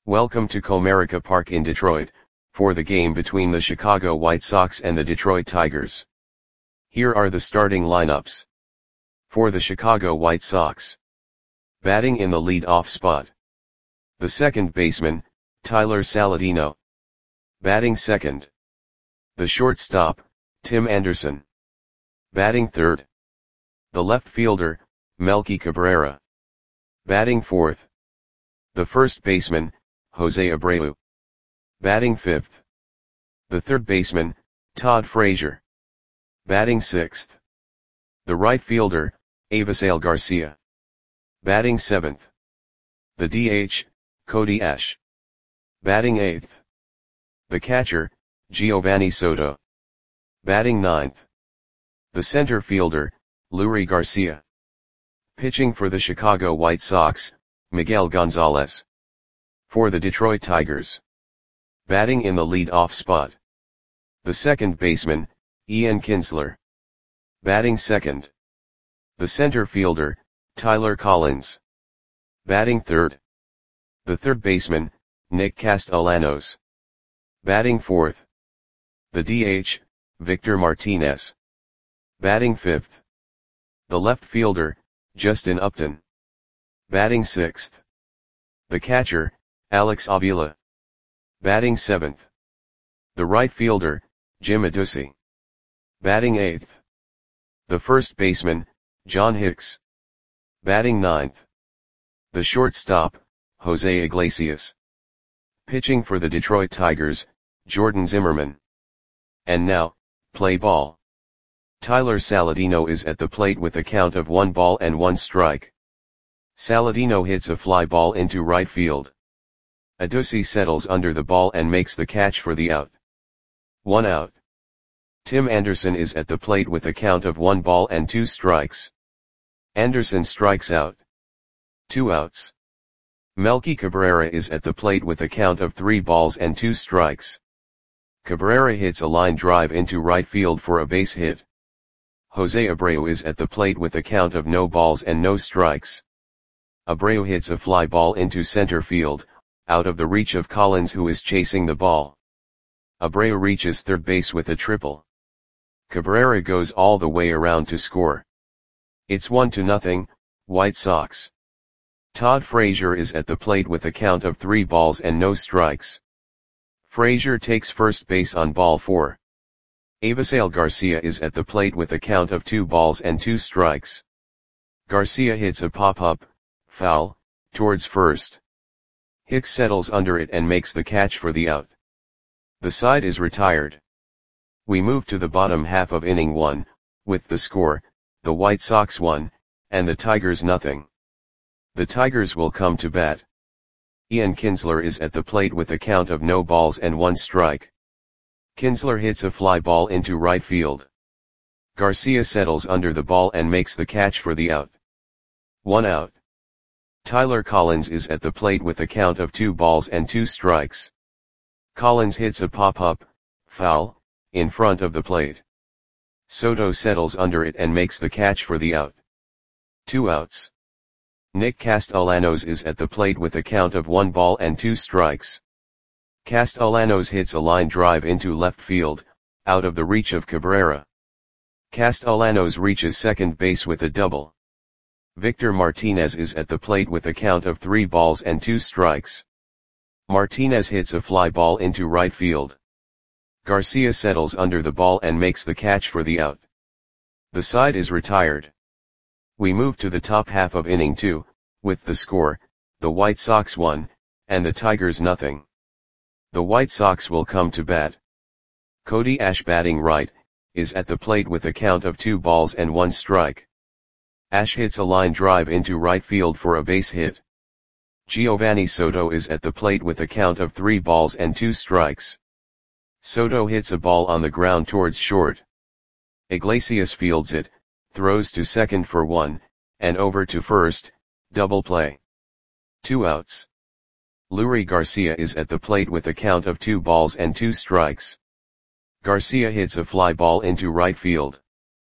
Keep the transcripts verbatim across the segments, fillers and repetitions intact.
Welcome to Comerica Park in Detroit, for the game between the Chicago White Sox and the Detroit Tigers. Here are the starting lineups. For the Chicago White Sox. Batting in the lead-off spot. The second baseman, Tyler Saladino. Batting second. The shortstop, Tim Anderson. Batting third. The left fielder, Melky Cabrera. Batting fourth. The first baseman, Jose Abreu. Batting fifth. The third baseman, Todd Frazier. Batting sixth. The right fielder, Avisail Garcia. Batting seventh. The D H, Cody Ash. Batting eighth. The catcher, Giovanni Soto. Batting ninth. The center fielder, Leury Garcia. Pitching for the Chicago White Sox, Miguel Gonzalez. For the Detroit Tigers. Batting in the lead-off spot. The second baseman, Ian Kinsler. Batting second. The center fielder, Tyler Collins. Batting third. The third baseman, Nick Castellanos. Batting fourth. The D H, Victor Martinez. Batting fifth. The left fielder, Justin Upton. Batting sixth. The catcher, Alex Avila. Batting seventh. The right fielder, Jim Adduci. Batting eighth. The first baseman, John Hicks. Batting ninth. The shortstop, Jose Iglesias. Pitching for the Detroit Tigers, Jordan Zimmermann. And now, play ball. Tyler Saladino is at the plate with a count of one ball and one strike. Saladino hits a fly ball into right field. Adduci settles under the ball and makes the catch for the out. One out. Tim Anderson is at the plate with a count of one ball and two strikes. Anderson strikes out. Two outs. Melky Cabrera is at the plate with a count of three balls and two strikes. Cabrera hits a line drive into right field for a base hit. Jose Abreu is at the plate with a count of no balls and no strikes. Abreu hits a fly ball into center field, out of the reach of Collins, who is chasing the ball. Abreu reaches third base with a triple. Cabrera goes all the way around to score. It's one to nothing, White Sox. Todd Frazier is at the plate with a count of three balls and no strikes. Frazier takes first base on ball four. Avisail Garcia is at the plate with a count of two balls and two strikes. Garcia hits a pop-up, foul, towards first. Hicks settles under it and makes the catch for the out. The side is retired. We move to the bottom half of inning one, with the score, the White Sox one, and the Tigers nothing. The Tigers will come to bat. Ian Kinsler is at the plate with a count of no balls and one strike. Kinsler hits a fly ball into right field. Garcia settles under the ball and makes the catch for the out. One out. Tyler Collins is at the plate with a count of two balls and two strikes. Collins hits a pop-up, foul, in front of the plate. Soto settles under it and makes the catch for the out. Two outs. Nick Castellanos is at the plate with a count of one ball and two strikes. Castellanos hits a line drive into left field, out of the reach of Cabrera. Castellanos reaches second base with a double. Victor Martinez is at the plate with a count of three balls and two strikes. Martinez hits a fly ball into right field. Garcia settles under the ball and makes the catch for the out. The side is retired. We move to the top half of inning two, with the score, the White Sox one, and the Tigers nothing. The White Sox will come to bat. Cody Ash, batting right, is at the plate with a count of two balls and one strike. Ash hits a line drive into right field for a base hit. Giovanni Soto is at the plate with a count of three balls and two strikes. Soto hits a ball on the ground towards short. Iglesias fields it, throws to second for one, and over to first, double play. Two outs. Leury Garcia is at the plate with a count of two balls and two strikes. Garcia hits a fly ball into right field.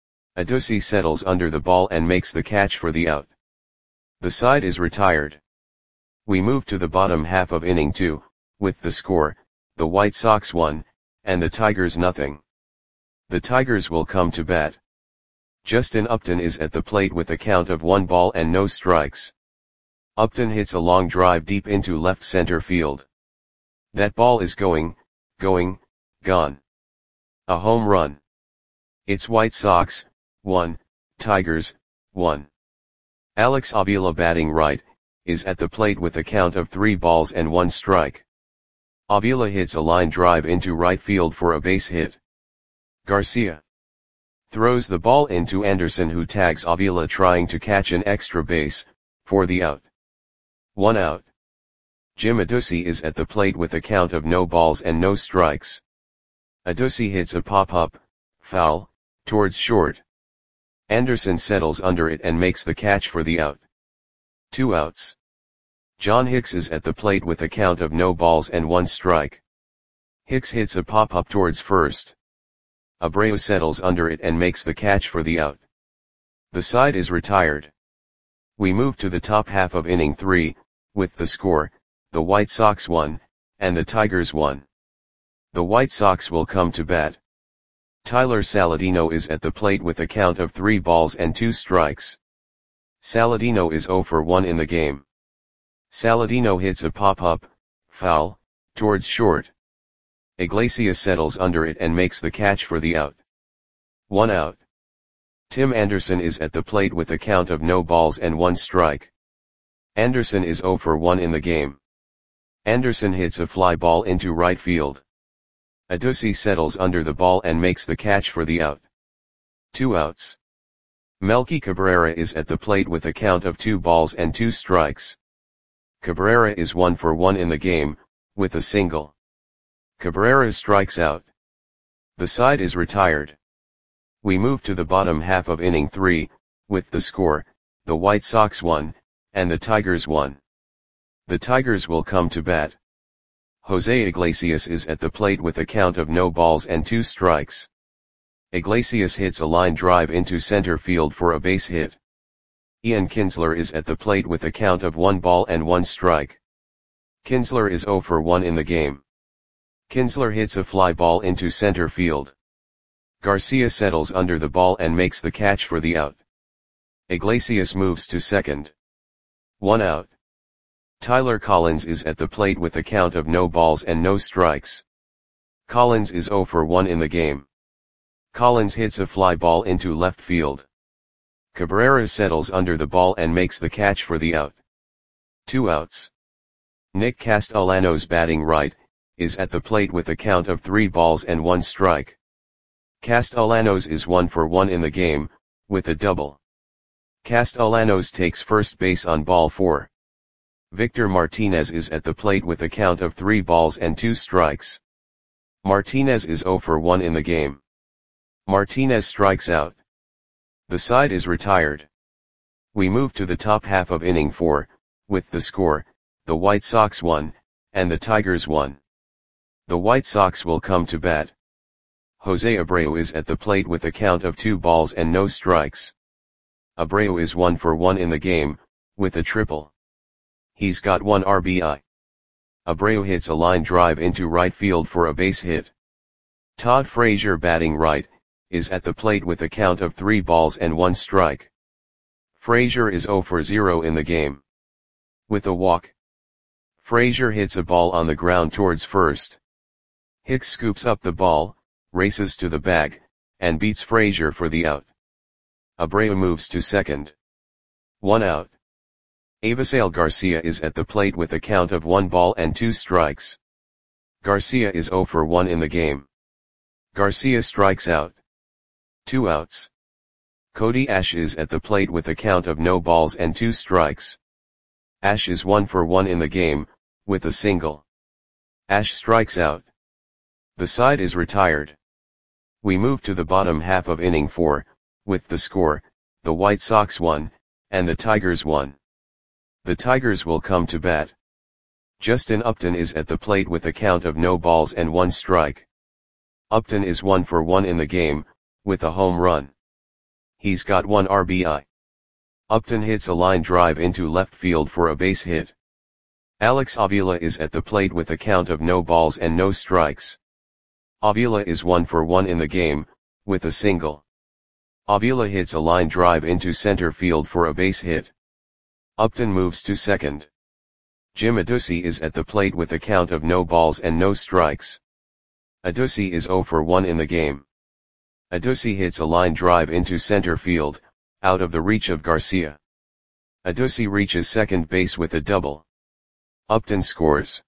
Adduci settles under the ball and makes the catch for the out. The side is retired. We move to the bottom half of inning two, with the score, the White Sox one, and the Tigers nothing. The Tigers will come to bat. Justin Upton is at the plate with a count of one ball and no strikes. Upton hits a long drive deep into left center field. That ball is going, going, gone. A home run. It's White Sox, one, Tigers, one. Alex Avila, batting right, is at the plate with a count of three balls and one strike. Avila hits a line drive into right field for a base hit. Garcia throws the ball into Anderson, who tags Avila trying to catch an extra base, for the out. One out. Jim Adduci is at the plate with a count of no balls and no strikes. Adduci hits a pop-up, foul, towards short. Anderson settles under it and makes the catch for the out. Two outs. John Hicks is at the plate with a count of no balls and one strike. Hicks hits a pop-up towards first. Abreu settles under it and makes the catch for the out. The side is retired. We move to the top half of inning three, with the score, the White Sox one, and the Tigers one. The White Sox will come to bat. Tyler Saladino is at the plate with a count of three balls and two strikes. Saladino is zero for one in the game. Saladino hits a pop-up, foul, towards short. Iglesias settles under it and makes the catch for the out. One out. Tim Anderson is at the plate with a count of no balls and one strike. Anderson is zero for one in the game. Anderson hits a fly ball into right field. Adduci settles under the ball and makes the catch for the out. Two outs. Melky Cabrera is at the plate with a count of two balls and two strikes. Cabrera is one for one in the game, with a single. Cabrera strikes out. The side is retired. We move to the bottom half of inning three, with the score, the White Sox one, and the Tigers one. The Tigers will come to bat. Jose Iglesias is at the plate with a count of no balls and two strikes. Iglesias hits a line drive into center field for a base hit. Ian Kinsler is at the plate with a count of one ball and one strike. Kinsler is zero for one in the game. Kinsler hits a fly ball into center field. Garcia settles under the ball and makes the catch for the out. Iglesias moves to second. One out. Tyler Collins is at the plate with a count of no balls and no strikes. Collins is zero for one in the game. Collins hits a fly ball into left field. Cabrera settles under the ball and makes the catch for the out. Two outs. Nick Castellanos, batting right, is at the plate with a count of three balls and one strike. Castellanos is one for one in the game, with a double. Castellanos takes first base on ball four. Victor Martinez is at the plate with a count of three balls and two strikes. Martinez is zero for one in the game. Martinez strikes out. The side is retired. We move to the top half of inning four, with the score, the White Sox one, and the Tigers one. The White Sox will come to bat. Jose Abreu is at the plate with a count of two balls and no strikes. Abreu is one for one in the game, with a triple. He's got one R B I. Abreu hits a line drive into right field for a base hit. Todd Frazier, batting right, is at the plate with a count of three balls and one strike. Frazier is zero for zero in the game. With a walk. Frazier hits a ball on the ground towards first. Hicks scoops up the ball, races to the bag, and beats Frazier for the out. Abreu moves to second. One out. Avisail Garcia is at the plate with a count of one ball and two strikes. Garcia is zero for one in the game. Garcia strikes out. Two outs. Cody Ash is at the plate with a count of no balls and two strikes. Ash is one for one in the game, with a single. Ash strikes out. The side is retired. We move to the bottom half of inning four, with the score, the White Sox one, and the Tigers one. The Tigers will come to bat. Justin Upton is at the plate with a count of no balls and one strike. Upton is one for one in the game, with a home run. He's got one R B I. Upton hits a line drive into left field for a base hit. Alex Avila is at the plate with a count of no balls and no strikes. Avila is one for one in the game, with a single. Avila hits a line drive into center field for a base hit. Upton moves to second. Jim Adduci is at the plate with a count of no balls and no strikes. Adduci is zero for one in the game. Adduci hits a line drive into center field, out of the reach of Garcia. Adduci reaches second base with a double. Upton scores.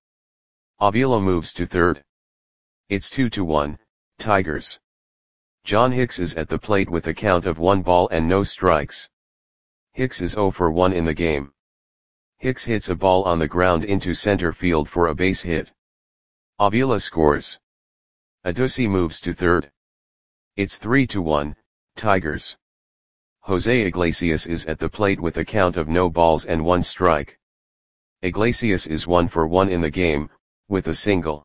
Avila moves to third. It's two to one, Tigers. John Hicks is at the plate with a count of one ball and no strikes. Hicks is zero for one in the game. Hicks hits a ball on the ground into center field for a base hit. Avila scores. Adduci moves to third. It's three to one, Tigers. Jose Iglesias is at the plate with a count of no balls and one strike. Iglesias is one for one in the game, with a single.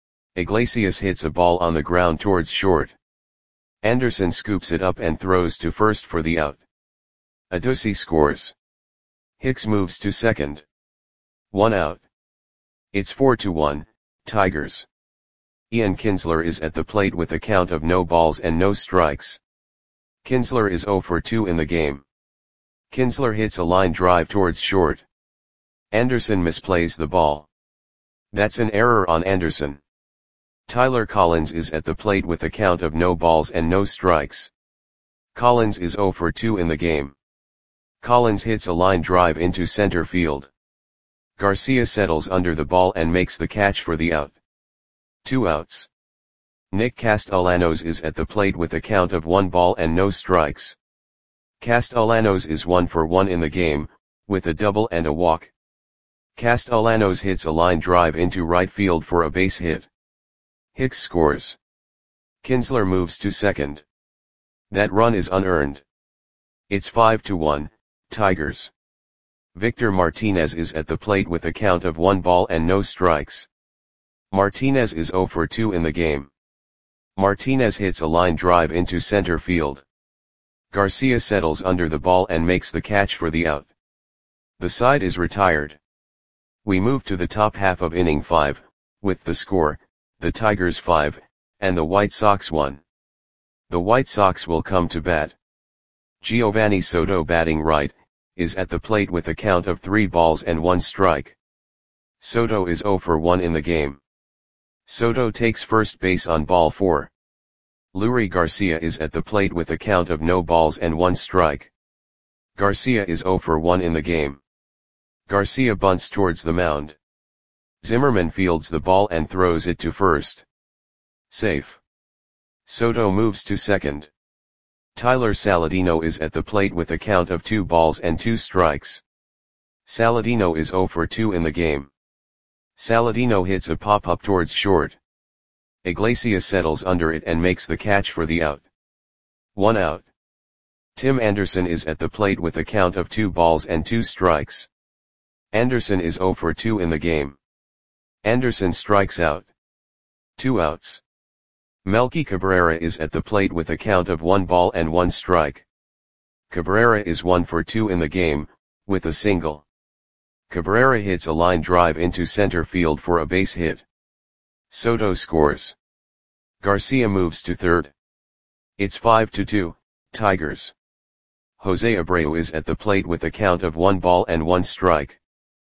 Iglesias hits a ball on the ground towards short. Anderson scoops it up and throws to first for the out. Adduci scores. Hicks moves to second. One out. It's four to one, Tigers. Ian Kinsler is at the plate with a count of no balls and no strikes. Kinsler is zero for two in the game. Kinsler hits a line drive towards short. Anderson misplays the ball. That's an error on Anderson. Tyler Collins is at the plate with a count of no balls and no strikes. Collins is zero for two in the game. Collins hits a line drive into center field. Garcia settles under the ball and makes the catch for the out. Two outs. Nick Castellanos is at the plate with a count of one ball and no strikes. Castellanos is one for one in the game, with a double and a walk. Castellanos hits a line drive into right field for a base hit. Hicks scores. Kinsler moves to second. That run is unearned. It's five to one, Tigers. Victor Martinez is at the plate with a count of one ball and no strikes. Martinez is zero for two in the game. Martinez hits a line drive into center field. Garcia settles under the ball and makes the catch for the out. The side is retired. We move to the top half of inning five, with the score, the Tigers five, and the White Sox one. The White Sox will come to bat. Giovanni Soto, batting right, is at the plate with a count of three balls and one strike. Soto is zero for one in the game. Soto takes first base on ball four. Leury Garcia is at the plate with a count of no balls and one strike. Garcia is zero for one in the game. Garcia bunts towards the mound. Zimmerman fields the ball and throws it to first. Safe. Soto moves to second. Tyler Saladino is at the plate with a count of two balls and two strikes. Saladino is zero for two in the game. Saladino hits a pop-up towards short. Iglesias settles under it and makes the catch for the out. One out. Tim Anderson is at the plate with a count of two balls and two strikes. Anderson is zero for two in the game. Anderson strikes out. Two outs. Melky Cabrera is at the plate with a count of one ball and one strike. Cabrera is one for two in the game, with a single. Cabrera hits a line drive into center field for a base hit. Soto scores. Garcia moves to third. It's five to two, Tigers. Jose Abreu is at the plate with a count of one ball and one strike.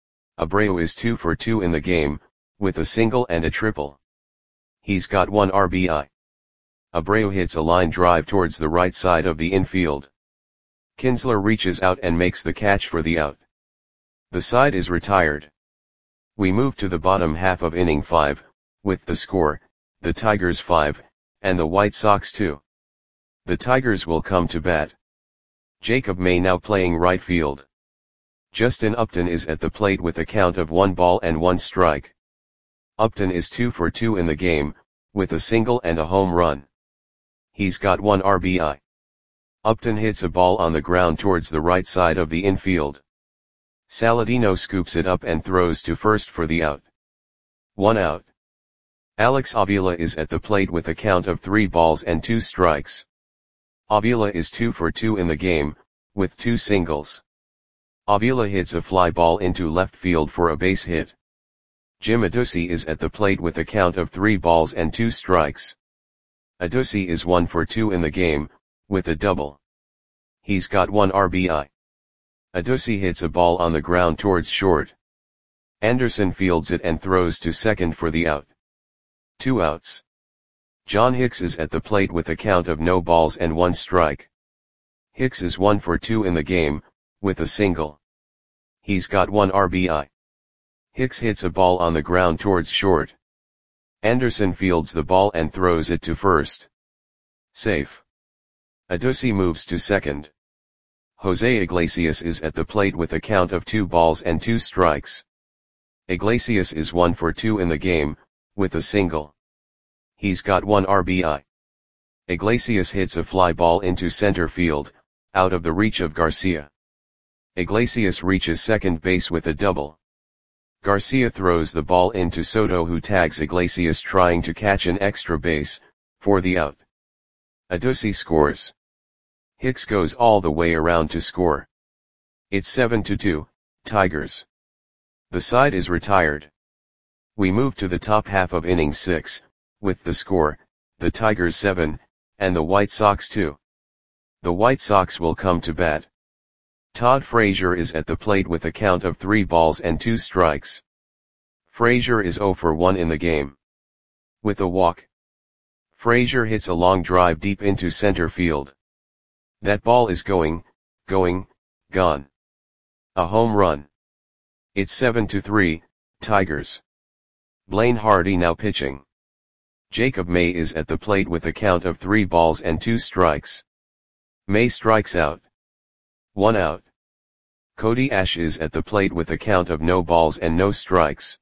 Abreu is two for two in the game, with a single and a triple. He's got one R B I. Abreu hits a line drive towards the right side of the infield. Kinsler reaches out and makes the catch for the out. The side is retired. We move to the bottom half of inning five, with the score, the Tigers five, and the White Sox two. The Tigers will come to bat. Jacob May now playing right field. Justin Upton is at the plate with a count of one ball and one strike. Upton is two for two in the game, with a single and a home run. He's got one R B I. Upton hits a ball on the ground towards the right side of the infield. Saladino scoops it up and throws to first for the out. One out. Alex Avila is at the plate with a count of three balls and two strikes. Avila is two for two in the game, with two singles. Avila hits a fly ball into left field for a base hit. Jim Adduci is at the plate with a count of three balls and two strikes. Adduci is one for two in the game, with a double. He's got one R B I. Adduci hits a ball on the ground towards short. Anderson fields it and throws to second for the out. Two outs. John Hicks is at the plate with a count of no balls and one strike. Hicks is one for two in the game, with a single. He's got one R B I. Hicks hits a ball on the ground towards short. Anderson fields the ball and throws it to first. Safe. Adduci moves to second. Jose Iglesias is at the plate with a count of two balls and two strikes. Iglesias is one for two in the game, with a single. He's got one R B I. Iglesias hits a fly ball into center field, out of the reach of Garcia. Iglesias reaches second base with a double. Garcia throws the ball into Soto, who tags Iglesias trying to catch an extra base, for the out. Adduci scores. Hicks goes all the way around to score. It's seven to two, Tigers. The side is retired. We move to the top half of inning six, with the score, the Tigers seven, and the White Sox two. The White Sox will come to bat. Todd Frazier is at the plate with a count of three balls and two strikes. Frazier is zero for one in the game. With a walk. Frazier hits a long drive deep into center field. That ball is going, going, gone. A home run. It's seven to three, Tigers. Blaine Hardy now pitching. Jacob May is at the plate with a count of three balls and two strikes. May strikes out. One out. Cody Ash is at the plate with a count of no balls and no strikes.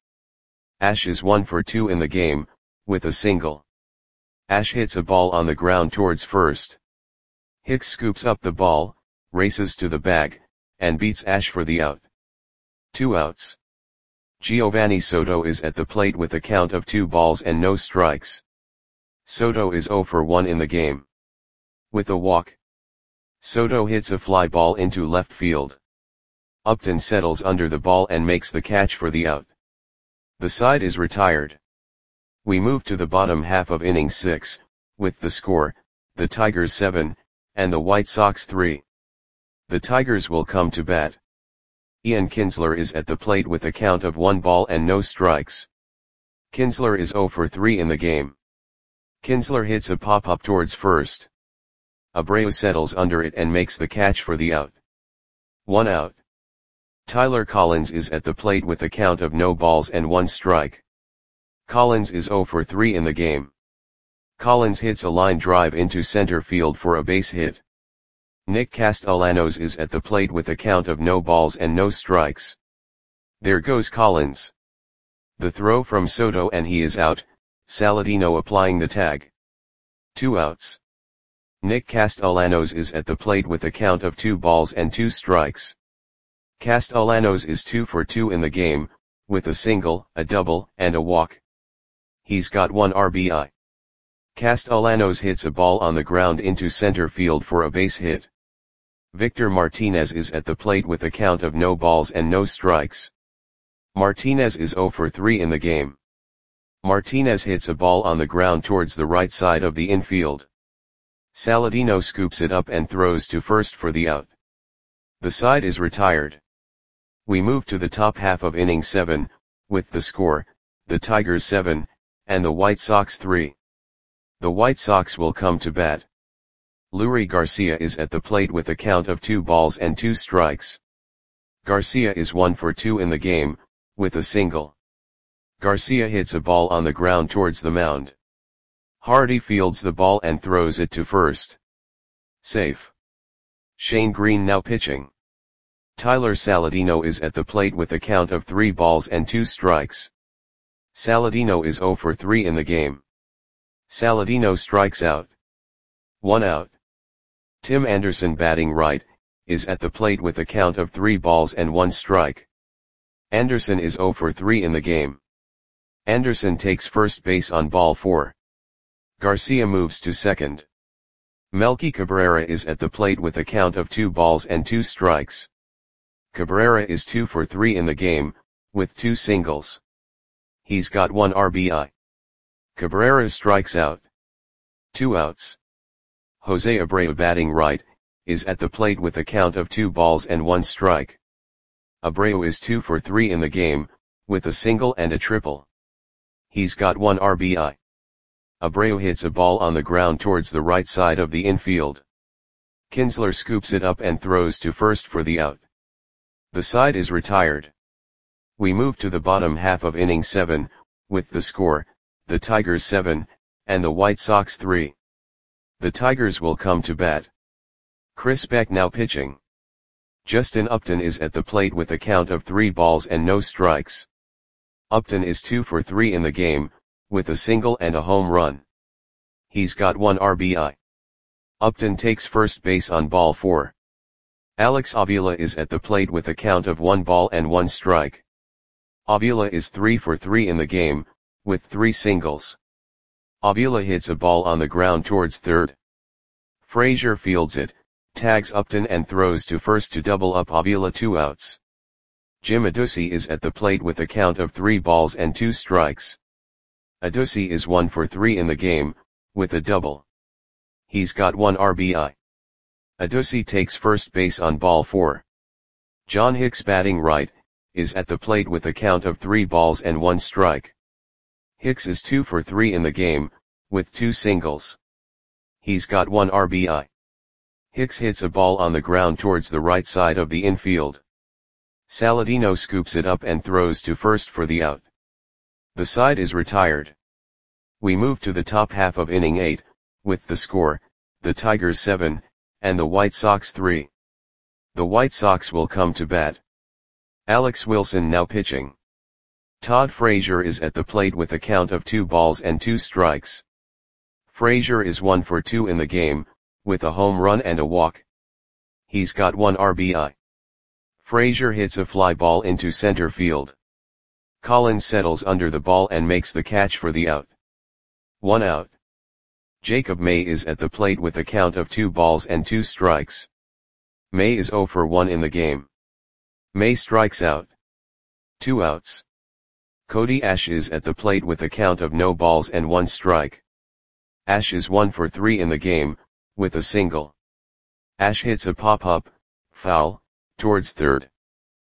Ash is one for two in the game, with a single. Ash hits a ball on the ground towards first. Hicks scoops up the ball, races to the bag, and beats Ash for the out. Two outs. Giovanni Soto is at the plate with a count of two balls and no strikes. Soto is zero for one in the game. With a walk. Soto hits a fly ball into left field. Upton settles under the ball and makes the catch for the out. The side is retired. We move to the bottom half of inning six, with the score, the Tigers seven, and the White Sox three. The Tigers will come to bat. Ian Kinsler is at the plate with a count of one ball and no strikes. Kinsler is zero for three in the game. Kinsler hits a pop-up towards first. Abreu settles under it and makes the catch for the out. One out. Tyler Collins is at the plate with a count of no balls and one strike. Collins is zero for three in the game. Collins hits a line drive into center field for a base hit. Nick Castellanos is at the plate with a count of no balls and no strikes. There goes Collins. The throw from Soto and he is out, Saladino applying the tag. Two outs. Nick Castellanos is at the plate with a count of two balls and two strikes. Castellanos is two for two in the game, with a single, a double, and a walk. He's got one R B I. Castellanos hits a ball on the ground into center field for a base hit. Victor Martinez is at the plate with a count of no balls and no strikes. Martinez is zero for three in the game. Martinez hits a ball on the ground towards the right side of the infield. Saladino scoops it up and throws to first for the out. The side is retired. We move to the top half of inning seven, with the score, the Tigers seven, and the White Sox three. The White Sox will come to bat. Leury Garcia is at the plate with a count of two balls and two strikes. Garcia is one for two in the game, with a single. Garcia hits a ball on the ground towards the mound. Hardy fields the ball and throws it to first. Safe. Shane Green now pitching. Tyler Saladino is at the plate with a count of three balls and two strikes. Saladino is zero for three in the game. Saladino strikes out. One out. Tim Anderson batting right, is at the plate with a count of three balls and one strike. Anderson is zero for three in the game. Anderson takes first base on ball four. Garcia moves to second. Melky Cabrera is at the plate with a count of two balls and two strikes. Cabrera is two for three in the game, with two singles. He's got one R B I. Cabrera strikes out. Two outs. Jose Abreu batting right, is at the plate with a count of two balls and one strike. Abreu is two for three in the game, with a single and a triple. He's got one R B I. Abreu hits a ball on the ground towards the right side of the infield. Kinsler scoops it up and throws to first for the out. The side is retired. We move to the bottom half of inning seven, with the score, the Tigers seven, and the White Sox three. The Tigers will come to bat. Chris Beck now pitching. Justin Upton is at the plate with a count of three balls and no strikes. Upton is two for three in the game, with a single and a home run. He's got one R B I. Upton takes first base on ball four. Alex Avila is at the plate with a count of one ball and one strike. Avila is three for three in the game, with three singles. Avila hits a ball on the ground towards third. Frazier fields it, tags Upton and throws to first to double up Avila, two outs. Jim Adduci is at the plate with a count of three balls and two strikes. Adduci is one for three in the game, with a double. He's got one R B I. Adduci takes first base on ball four. John Hicks batting right, is at the plate with a count of three balls and one strike. Hicks is two for three in the game, with two singles. He's got one R B I. Hicks hits a ball on the ground towards the right side of the infield. Saladino scoops it up and throws to first for the out. The side is retired. We move to the top half of inning eight, with the score, the Tigers seven, and the White Sox three. The White Sox will come to bat. Alex Wilson now pitching. Todd Frazier is at the plate with a count of two balls and two strikes. Frazier is one for two in the game, with a home run and a walk. He's got one R B I. Frazier hits a fly ball into center field. Collins settles under the ball and makes the catch for the out. One out. Jacob May is at the plate with a count of two balls and two strikes. May is zero for one in the game. May strikes out. Two outs. Cody Ash is at the plate with a count of no balls and one strike. Ash is one for three in the game, with a single. Ash hits a pop-up, foul, towards third.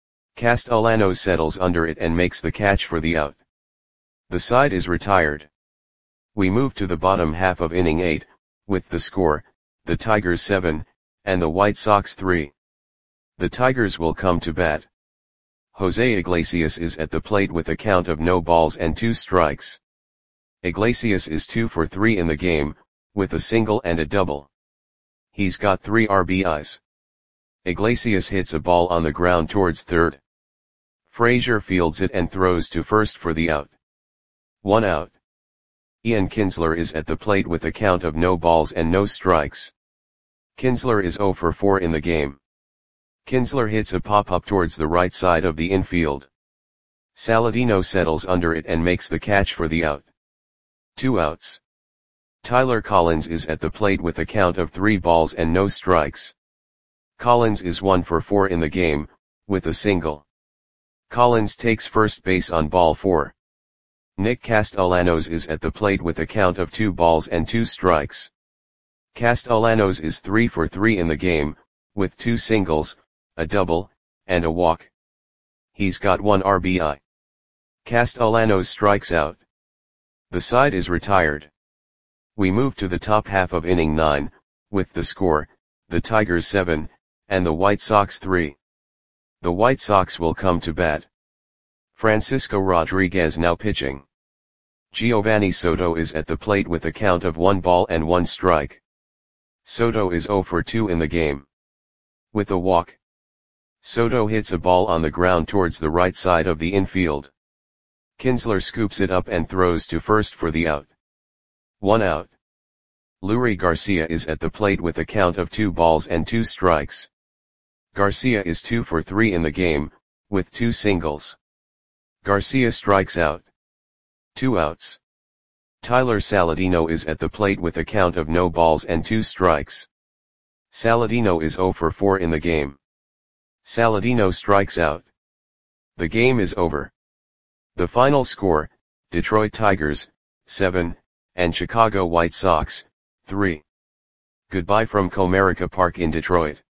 Castellanos settles under it and makes the catch for the out. The side is retired. We move to the bottom half of inning eight, with the score, the Tigers seven, and the White Sox three. The Tigers will come to bat. Jose Iglesias is at the plate with a count of no balls and two strikes. Iglesias is two for three in the game, with a single and a double. He's got three R B Is. Iglesias hits a ball on the ground towards third. Frazier fields it and throws to first for the out. One out. Ian Kinsler is at the plate with a count of no balls and no strikes. Kinsler is zero for four in the game. Kinsler hits a pop-up towards the right side of the infield. Saladino settles under it and makes the catch for the out. Two outs. Tyler Collins is at the plate with a count of three balls and no strikes. Collins is one for four in the game, with a single. Collins takes first base on ball four. Nick Castellanos is at the plate with a count of two balls and two strikes. Castellanos is three for three in the game, with two singles, a double, and a walk. He's got one R B I. Castellanos strikes out. The side is retired. We move to the top half of inning nine, with the score, the Tigers seven, and the White Sox three. The White Sox will come to bat. Francisco Rodriguez now pitching. Giovanni Soto is at the plate with a count of one ball and one strike. Soto is zero for two in the game. With a walk. Soto hits a ball on the ground towards the right side of the infield. Kinsler scoops it up and throws to first for the out. One out. Leury Garcia is at the plate with a count of two balls and two strikes. Garcia is two for three in the game, with two singles. Garcia strikes out. Two outs. Tyler Saladino is at the plate with a count of no balls and two strikes. Saladino is zero for four in the game. Saladino strikes out. The game is over. The final score, Detroit Tigers, seven, and Chicago White Sox, three. Goodbye from Comerica Park in Detroit.